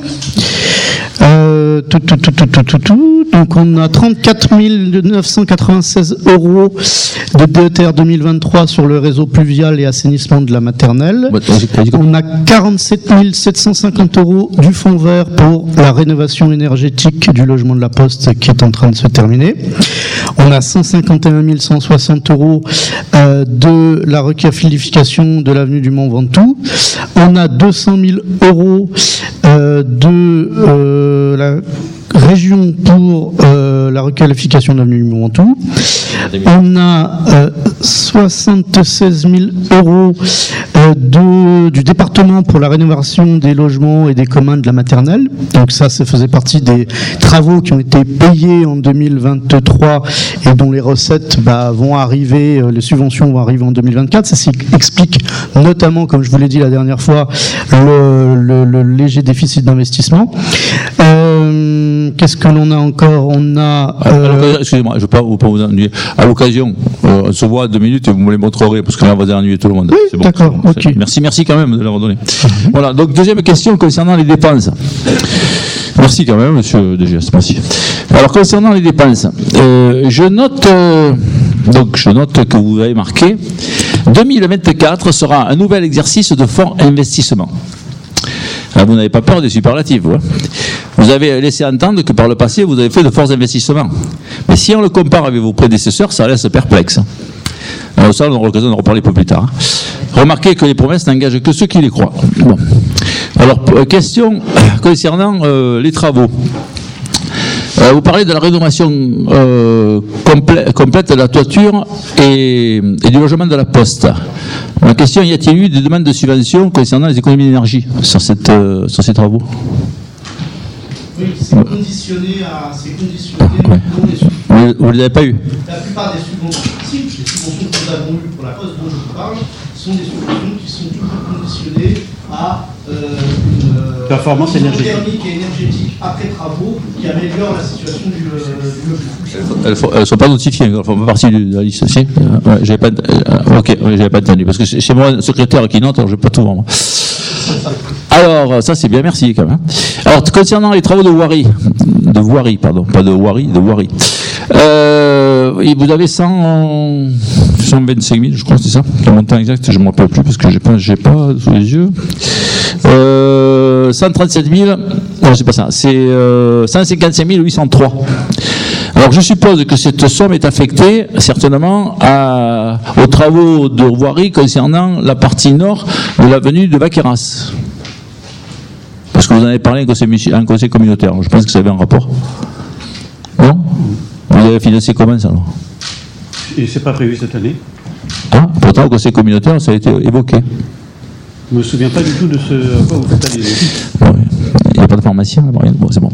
Euh, tout, tout, tout, tout, tout, tout, tout. Donc on a trente-quatre mille neuf cent quatre-vingt-seize euros de D E T R deux mille vingt-trois sur le réseau pluvial et assainissement de la maternelle. Ouais, On a quarante-sept mille sept cent cinquante euros du fonds vert pour la rénovation énergétique du logement de la Poste qui est en train de se terminer. On a cent cinquante et un mille cent soixante euros euh, de la requalification de l'avenue du Mont Ventoux. On a deux cent mille euros euh, de euh, la région pour euh, la requalification de l'avenue du Mont Ventoux. On a euh, soixante-seize mille euros euh, de, du département pour la rénovation des logements et des communs de la maternelle. Donc ça, ça faisait partie des travaux qui ont été payés en deux mille vingt-trois et dont les recettes bah, vont arriver, euh, les subventions vont arriver en deux mille vingt-quatre. Ça explique notamment, comme je vous l'ai dit la dernière fois, le, le, le léger déficit d'investissement. Euh, qu'est-ce que l'on a encore? On a... Euh... Excusez-moi, je ne veux pas vous, pas vous ennuyer. À l'occasion, euh, on se voit deux minutes et vous me les montrerez parce que là, on va ennuyer tout le monde. Oui, c'est bon, d'accord, c'est bon, ok. c'est... Merci, merci quand même de l'avoir donné. Mm-hmm. Voilà, donc deuxième question concernant les dépenses. Merci quand même, monsieur D G S, merci. Alors, concernant les dépenses, euh, je note, euh, donc je note que vous avez marqué, deux mille vingt-quatre sera un nouvel exercice de fort investissement. Alors, vous n'avez pas peur des superlatifs, vous, hein. Vous avez laissé entendre que par le passé, vous avez fait de forts investissements. Mais si on le compare avec vos prédécesseurs, ça laisse perplexe. Alors ça, on aura l'occasion d'en reparler un peu plus tard. Remarquez que les promesses n'engagent que ceux qui les croient. Bon. Alors, question concernant euh, les travaux. Euh, vous parlez de la rénovation euh, complè- complète de la toiture et, et du logement de la Poste. Ma question, y a-t-il eu des demandes de subvention concernant les économies d'énergie sur, cette, euh, sur ces travaux? Oui, c'est conditionné à... C'est conditionné ah, ouais. les Vous ne les avez pas eu? La plupart des subventions, si, les subventions que nous avons eues pour la Poste dont je vous parle, sont des subventions qui sont toujours conditionnées à euh, une euh, performance énergétique thermique et énergétique après travaux qui améliore la situation du, euh, du logement. Elles ne sont pas notifiées, elles font pas partie de la liste. Si euh, ouais, j'avais pas, euh, ok, ouais, j'avais pas entendu parce que c'est, c'est moi, secrétaire qui note, alors je ne vais pas tout vendre. Alors, ça c'est bien, merci quand même. Alors, concernant les travaux de voirie, de voirie, pardon, pas de voirie, de voirie. Euh, vous avez cent, cent vingt-cinq mille, je crois, c'est ça, le montant exact, je ne me rappelle plus parce que je n'ai pas, j'ai pas sous les yeux. Euh, cent trente-sept mille, non, c'est pas ça, c'est euh, cent cinquante-cinq mille huit cent trois. Alors, je suppose que cette somme est affectée, certainement, à, aux travaux de voirie concernant la partie nord de l'avenue de Vaqueras. Parce que vous en avez parlé en conseil, en conseil communautaire. Je pense que ça avait un rapport. Non? Vous avez financé comment, ça, alors? Et c'est pas prévu cette année. Ah, pourtant, au conseil communautaire, ça a été évoqué. Je ne me souviens pas du tout de ce à quoi vous faites allusion. Ouais. Il n'y a pas de pharmacien, là, rien. Bon, c'est bon.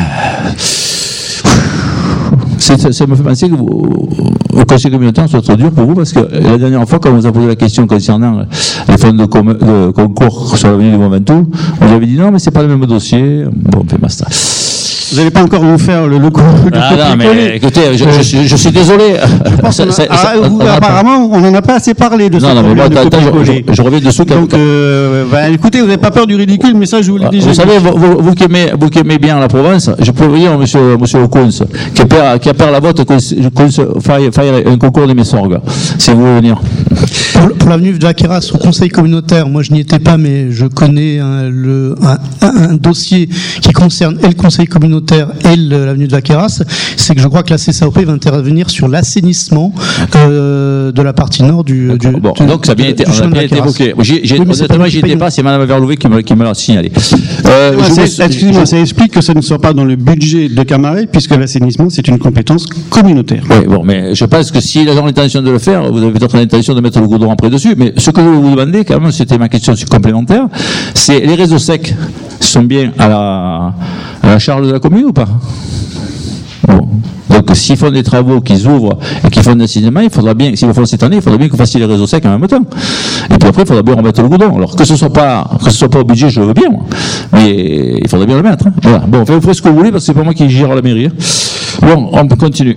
C'est, ça, ça me fait penser que vous, au conseil communautaire, soit trop dur pour vous, parce que la dernière fois, quand on vous a posé la question concernant les fonds de, com- de concours sur l'avenue du Mont Ventoux, vous avez dit non, mais c'est pas le même dossier. Bon, on fait basta. Vous n'allez pas encore vous faire le loco. Ah non, mais écoutez, je, je, je, je suis désolé. Ça, ça, ah, ça, vous, on apparemment, on n'en a pas assez parlé de ça. Non, non, mais moi, attends, je, je, je reviens dessous. Donc, euh, bah, écoutez, vous n'avez pas peur du ridicule, mais ça, je vous l'ai déjà Vous dit. savez, vous, vous, vous, qui aimez, vous qui aimez bien la Provence, je peux vous dire, monsieur, monsieur Ocons, qui perd, qui perd la vote, faille un concours de Messorgues, si vous voulez venir. Pour, pour l'avenue de Vaqueras, au conseil communautaire, moi je n'y étais pas, mais je connais un, le, un, un dossier qui concerne et le conseil communautaire communautaire et le- l'avenue de Vaqueras, c'est que je crois que la C S A O P va intervenir sur l'assainissement euh, de la partie nord du, du, Bon, du- donc ça a bien du- été, du on a chemin de bien été Vaqueras. évoqué. J'ai, j'ai, Oui, mais c'est honnêtement, pas- j'y c'est pas étais une- pas, c'est Madame Verlouvet qui me, qui me l'a signalé. Euh, Ouais, je c'est- vous- Excusez-moi, ça explique que ça ne soit pas dans le budget de Camaret, puisque l'assainissement, c'est une compétence communautaire. Oui, bon, mais je pense que si les gens ont l'intention de le faire, vous avez peut-être l'intention de mettre le goudron après dessus, mais ce que je voulais vous demander, quand même, c'était ma question complémentaire, c'est les réseaux secs sont bien à la, à la charge de la commune ou pas? Bon. Donc, s'ils font des travaux, qu'ils ouvrent et qu'ils font des cinémas, il faudra bien, s'ils le font cette année, il faudra bien que vous fassiez les réseaux secs en même temps. Et puis après, il faudra bien remettre le goudron. Alors, que ce soit pas, que ce soit pas au budget, je le veux bien, moi. Mais il faudrait bien le mettre, hein. Voilà. Bon, enfin, vous ferez ce que vous voulez, parce que c'est pas moi qui gère la mairie, hein. Bon, on continue.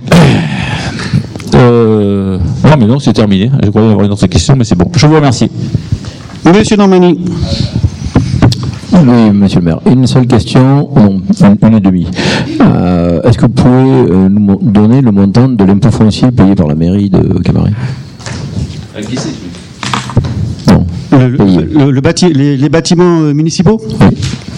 Euh, non, mais non, c'est terminé. Je croyais avoir une autre question, mais c'est bon. Je vous remercie. Monsieur Normani. Oui, monsieur le maire. Une seule question, non, une, une et demie. Euh, est-ce que vous pouvez euh, nous mo- donner le montant de l'impôt foncier payé par la mairie de Camaret? Non. Le, le- Payé. le- le bâti- les, les bâtiments euh, municipaux? Oui.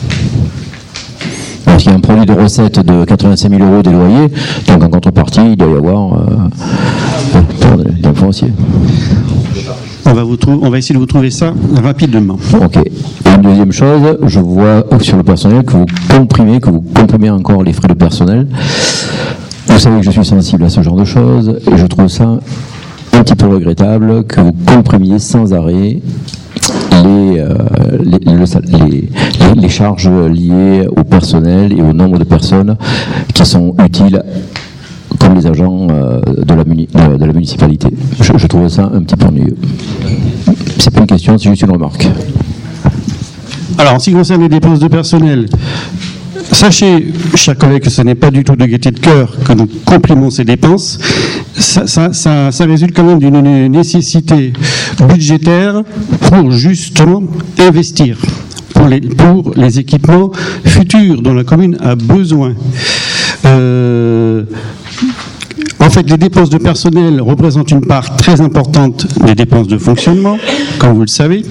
Parce qu'il y a un produit de recette de quatre-vingt-cinq mille euros des loyers, donc en contrepartie, il doit y avoir euh, de l'impôt foncier. On va, vous trou- on va essayer de vous trouver ça rapidement. Ok. Et une deuxième chose, je vois sur le personnel que vous comprimez, que vous comprimez encore les frais de personnel. Vous savez que je suis sensible à ce genre de choses, et je trouve ça un petit peu regrettable que vous comprimiez sans arrêt les, euh, les, le sal- les, les- les charges liées au personnel et au nombre de personnes qui sont utiles comme les agents euh, de, la muni- de, de la municipalité. Je, je trouve ça un petit peu ennuyeux. C'est pas une question, c'est juste une remarque. Alors, en ce qui concerne les dépenses de personnel, sachez, chers collègues, que ce n'est pas du tout de gaieté de cœur que nous comprimons ces dépenses. Ça, ça, ça, ça résulte quand même d'une nécessité budgétaire pour justement investir pour les, pour les équipements futurs dont la commune a besoin. Euh, En fait, les dépenses de personnel représentent une part très importante des dépenses de fonctionnement, comme vous le savez.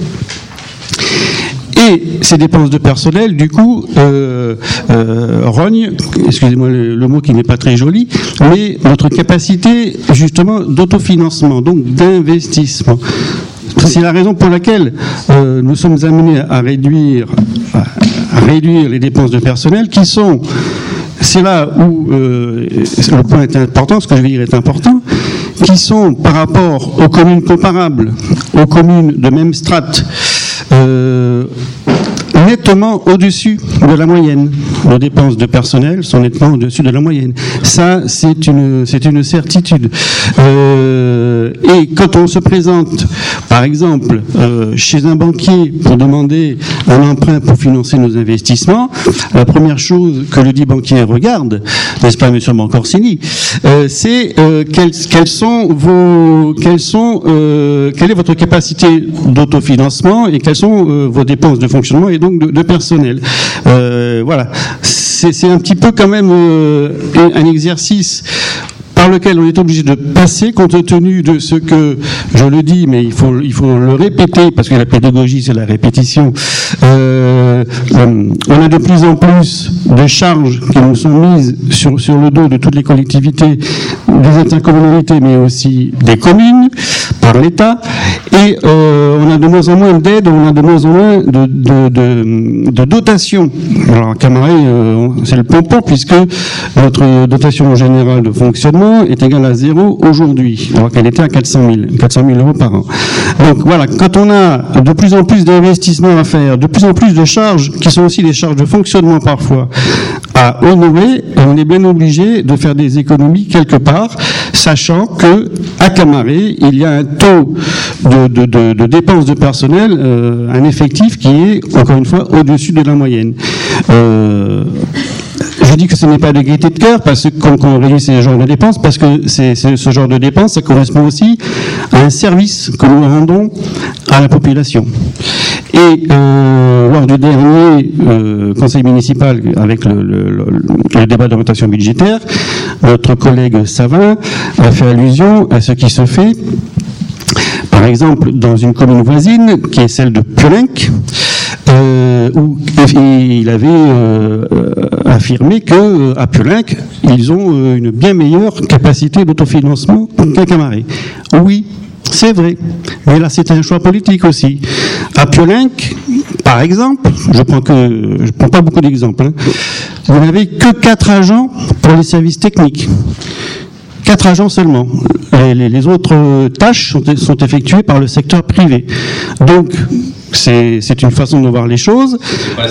Et ces dépenses de personnel, du coup, euh, euh, rognent, excusez-moi le, le mot qui n'est pas très joli, mais notre capacité justement d'autofinancement, donc d'investissement. C'est la raison pour laquelle euh, nous sommes amenés à réduire, à, à réduire les dépenses de personnel qui sont... C'est là où euh, le point est important, ce que je vais dire est important, qui sont par rapport aux communes comparables, aux communes de même strate, euh, nettement au-dessus de la moyenne. Nos dépenses de personnel sont nettement au-dessus de la moyenne. Ça, c'est une, c'est une certitude. Euh, et quand on se présente, par exemple, euh, chez un banquier pour demander un emprunt pour financer nos investissements, la première chose que le dit banquier regarde, n'est-ce pas, monsieur Bancorsini, euh, c'est euh, quelles, quelles sont vos, quelles sont, euh, quelle est votre capacité d'autofinancement et quelles sont euh, vos dépenses de fonctionnement et donc de, de personnel. Euh, voilà, c'est, c'est un petit peu quand même euh, un exercice par lequel on est obligé de passer, compte tenu de ce que, je le dis, mais il faut, il faut le répéter, parce que la pédagogie, c'est la répétition. Euh, euh, on a de plus en plus de charges qui nous sont mises sur, sur le dos de toutes les collectivités, des intercommunalités, mais aussi des communes, par l'État, et euh, on a de moins en moins d'aide, on a de moins en moins de, de, de, de dotations. Alors, à Camaret, euh, c'est le pompon, puisque notre dotation générale de fonctionnement est égale à zéro aujourd'hui, alors qu'elle était à quatre cent mille euros par an. Donc voilà, quand on a de plus en plus d'investissements à faire, de plus en plus de charges, qui sont aussi des charges de fonctionnement parfois, à honorer, on est bien obligé de faire des économies quelque part, sachant que à Camaret, il y a un taux de, de, de, de dépenses de personnel, euh, un effectif qui est, encore une fois, au-dessus de la moyenne. Euh, Je dis que ce n'est pas de gaieté de cœur, parce que quand on réduit ce genre de dépenses, parce que c'est, c'est ce genre de dépenses, ça correspond aussi à un service que nous rendons à la population. Et euh, lors du dernier euh, conseil municipal, avec le, le, le, le débat d'orientation budgétaire, notre collègue Savin a fait allusion à ce qui se fait, par exemple, dans une commune voisine, qui est celle de Piolenc, euh, où il avait euh, affirmer que à Piolenc, ils ont une bien meilleure capacité d'autofinancement qu'à Camaret. Oui, c'est vrai, mais là c'est un choix politique aussi. À Piolenc, par exemple, je prends que je prends pas beaucoup d'exemples, hein, vous n'avez que quatre agents pour les services techniques. Quatre agents seulement. Les, les, les autres tâches sont, sont effectuées par le secteur privé. Donc, c'est, c'est une façon de voir les choses.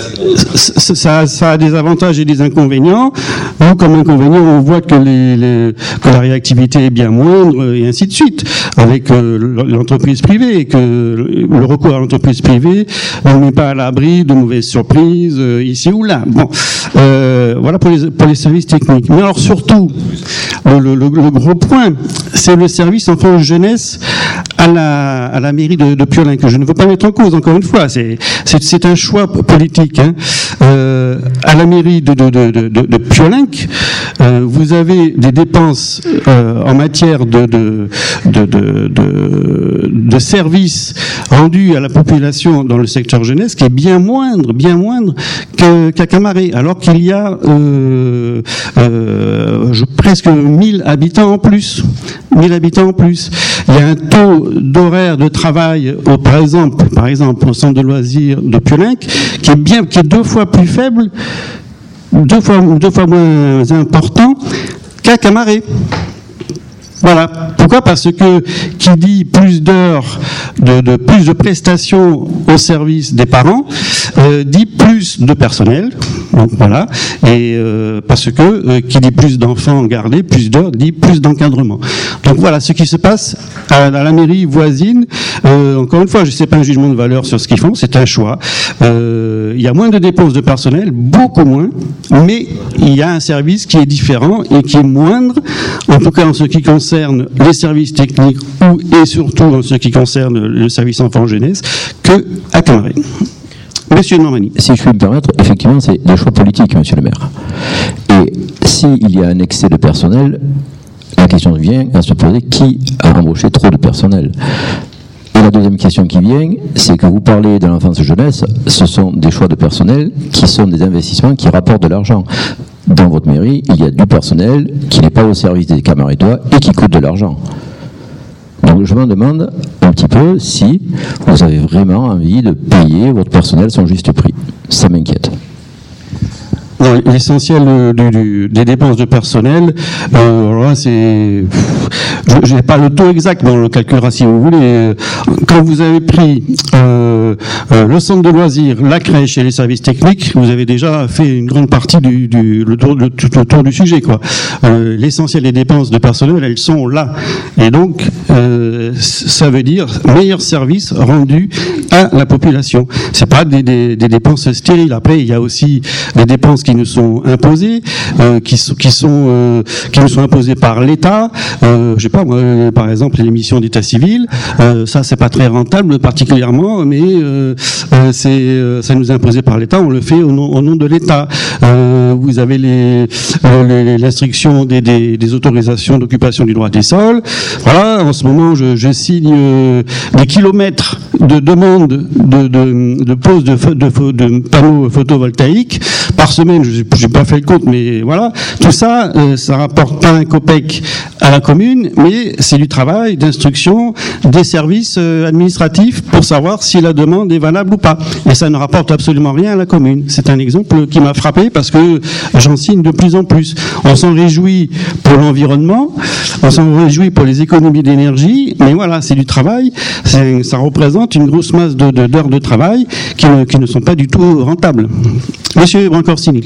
Ça, ça, ça a des avantages et des inconvénients. Nous, comme inconvénient, on voit que, les, les, que la réactivité est bien moindre et ainsi de suite avec euh, l'entreprise privée, et que le recours à l'entreprise privée ne met pas à l'abri de mauvaises surprises euh, ici ou là. Bon, euh, voilà pour les, pour les services techniques. Mais alors surtout, le, le, le gros point, c'est le service enfant-jeunesse à la, à la mairie de, de Piolenc, que je ne veux pas mettre en cause, encore une fois, c'est, c'est, c'est un choix politique. Hein. Euh, à la mairie de, de, de, de, de Piolenc, euh, vous avez des dépenses euh, en matière de, de, de, de, de, de services rendus à la population dans le secteur jeunesse qui est bien moindre, bien moindre que, qu'à Camaret, alors qu'il y a euh, euh, je, presque mille habitants en plus. mille habitants en plus. Il y a un taux d'horaire de travail, au, par exemple, par exemple, au centre de loisirs de Piolenc, qui est bien, qui est deux fois plus faible, deux fois, deux fois moins important qu'à Camaret. Voilà. Pourquoi ? Parce que qui dit plus d'heures, de, de plus de prestations au service des parents, euh, dit plus de personnel. Donc voilà. Et euh, parce que euh, qui dit plus d'enfants gardés, plus d'heures, dit plus d'encadrement. Donc voilà ce qui se passe à, à la mairie voisine. Euh, encore une fois, je ne sais pas un jugement de valeur sur ce qu'ils font, c'est un choix. Euh, il y a moins de dépenses de personnel, beaucoup moins, mais il y a un service qui est différent et qui est moindre, en tout cas en ce qui concerne les services techniques ou et surtout en ce qui concerne le service enfant-jeunesse, que à Camaret. Monsieur Normani. Si je puis me permettre, effectivement, c'est des choix politiques, monsieur le maire. Et s'il y a un excès de personnel, la question vient à se poser, qui a embauché trop de personnel ? Et la deuxième question qui vient, c'est que vous parlez de l'enfance jeunesse, ce sont des choix de personnel qui sont des investissements qui rapportent de l'argent. Dans votre mairie, il y a du personnel qui n'est pas au service des Camarétois et qui coûte de l'argent. Donc je me demande un petit peu si vous avez vraiment envie de payer votre personnel son juste prix. Ça m'inquiète. Non, l'essentiel du, du, des dépenses de personnel, euh, alors là, c'est, je n'ai pas le taux exact, mais on le calculera si vous voulez. Quand vous avez pris euh, euh, le centre de loisirs, la crèche et les services techniques, vous avez déjà fait une grande partie du, du le, tour, le, le tour du sujet, quoi. Euh, l'essentiel des dépenses de personnel, elles sont là, et donc euh, ça veut dire meilleur service rendu à la population. C'est pas des, des, des dépenses stériles. Après, il y a aussi des dépenses qui nous sont imposées, euh, qui sont qui sont euh, qui nous sont imposées par l'État. Euh, je sais pas moi, euh, par exemple les missions d'état civil. Euh, ça c'est pas très rentable particulièrement, mais euh, euh, c'est euh, ça nous est imposé par l'État. On le fait au nom, au nom de l'État. Euh, vous avez les, euh, les l'instruction des, des, des autorisations d'occupation du droit des sols. Voilà. En ce moment, je, je signe euh, des kilomètres de demandes de de, de pose de, de, de panneaux photovoltaïques par semaine. Je n'ai pas fait le compte, mais voilà. Tout ça, euh, ça rapporte pas un copec à la commune, mais c'est du travail d'instruction des services euh, administratifs pour savoir si la demande est valable ou pas. Et ça ne rapporte absolument rien à la commune. C'est un exemple qui m'a frappé parce que j'en signe de plus en plus. On s'en réjouit pour l'environnement, on s'en réjouit pour les économies d'énergie, mais voilà, c'est du travail. C'est, ça représente une grosse masse de, de, d'heures de travail qui ne, qui ne sont pas du tout rentables. Monsieur Brancorsini.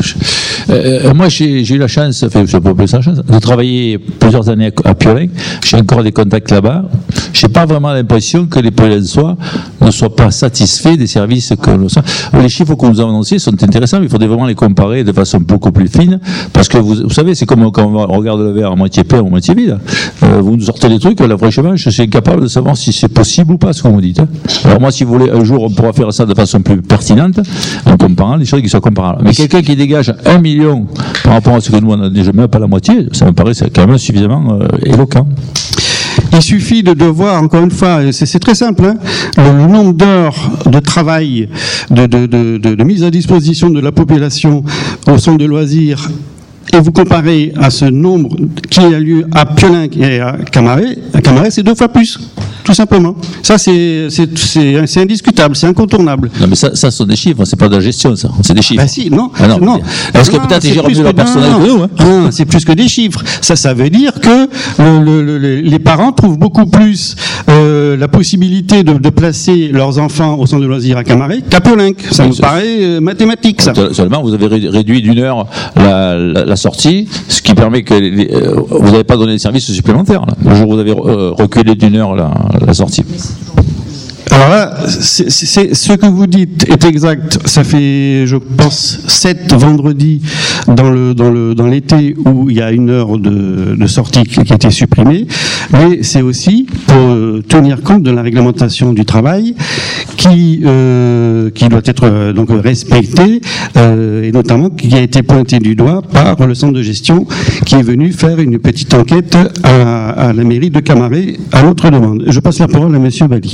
Euh, moi, j'ai, j'ai eu la chance, enfin, je peux plus la chance, de travailler plusieurs années à, à Piolenc. J'ai encore des contacts là-bas. J'ai pas vraiment l'impression que les Piolençois ne soient pas satisfaits des services que nous sommes. Les chiffres que nous avons annoncés sont intéressants, mais il faudrait vraiment les comparer de façon beaucoup plus fine, parce que vous, vous savez, c'est comme quand on regarde le verre à moitié plein ou à moitié vide. Euh, vous nous sortez des trucs, là, franchement, je suis incapable de savoir si c'est possible ou pas, ce que vous dites. Hein. Alors moi, si vous voulez, un jour, on pourra faire ça de façon plus pertinente, en comparant les choses qui sont comparables. Mais quelqu'un qui dégage un million par rapport à ce que nous, on a déjà même pas la moitié, ça me paraît c'est quand même suffisamment euh, éloquent. Il suffit de, de voir, encore une fois, c'est, c'est très simple, hein, le, le nombre d'heures de travail, de, de, de, de, de mise à disposition de la population au centre de loisirs, et vous comparez à ce nombre qui a lieu à Piolenc et à Camaret, à Camaret, c'est deux fois plus, tout simplement. Ça, c'est, c'est, c'est, c'est indiscutable, c'est incontournable. Non, mais ça, ça, ce sont des chiffres, c'est pas de la gestion, ça, c'est des chiffres. Ben si, non. Ah non, non. Parce que non, peut-être ils gèrent mieux que, leur personnel non, que nous. Hein. Non, c'est plus que des chiffres. Ça, ça veut dire que le, le, le, les parents trouvent beaucoup plus euh, la possibilité de, de placer leurs enfants au centre de loisirs à Camaret qu'à Piolenc. Ça Oui, me paraît euh, mathématique, ça. Seulement, vous avez réduit d'une heure la, la, la sortie, ce qui permet que les, euh, vous n'avez pas donné de services supplémentaires. Là, le jour où vous avez euh, reculé d'une heure la, la sortie. Alors là, c'est, c'est, ce que vous dites est exact. Ça fait, je pense, sept vendredis dans le dans le dans l'été où il y a une heure de, de sortie qui, qui a été supprimée. Mais c'est aussi pour tenir compte de la réglementation du travail qui euh, qui doit être euh, donc respectée euh, et notamment qui a été pointée du doigt par le centre de gestion qui est venu faire une petite enquête à, à la mairie de Camaret à notre demande. Je passe la parole à Monsieur Bali.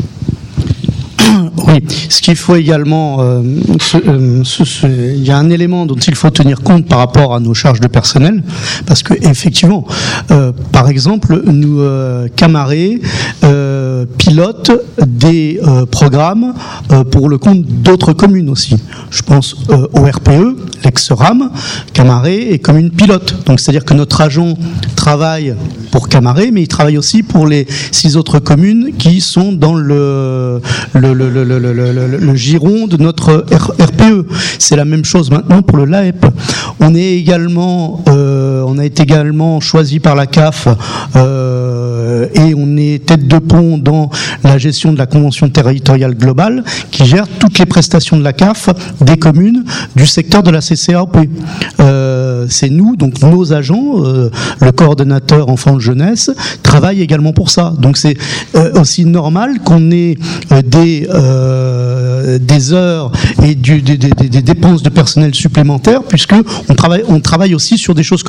Oui, ce qu'il faut également, euh, ce, euh, ce, ce, il y a un élément dont il faut tenir compte par rapport à nos charges de personnel, parce que effectivement, euh, par exemple, nous euh, Camaret euh, pilote des euh, programmes euh, pour le compte d'autres communes aussi. Je pense euh, au R P E, l'ex-RAM, Camaret est commune pilote. Donc c'est-à-dire que notre agent travaille pour Camaret, mais il travaille aussi pour les six autres communes qui sont dans le le le le, le, le, le, le giron de notre R P E. C'est la même chose maintenant pour le L A E P. On est également, euh, on a été également choisi par la C A F euh, et on est tête de pont dans la gestion de la convention territoriale globale qui gère toutes les prestations de la C A F des communes du secteur de la C C A P. Euh, c'est nous, donc nos agents, euh, le coordonnateur enfants-jeunesse, travaille également pour ça. Donc c'est euh, aussi normal qu'on ait euh, des euh, des heures et du, des, des, des dépenses de personnel supplémentaires, puisque on travaille on travaille aussi sur des choses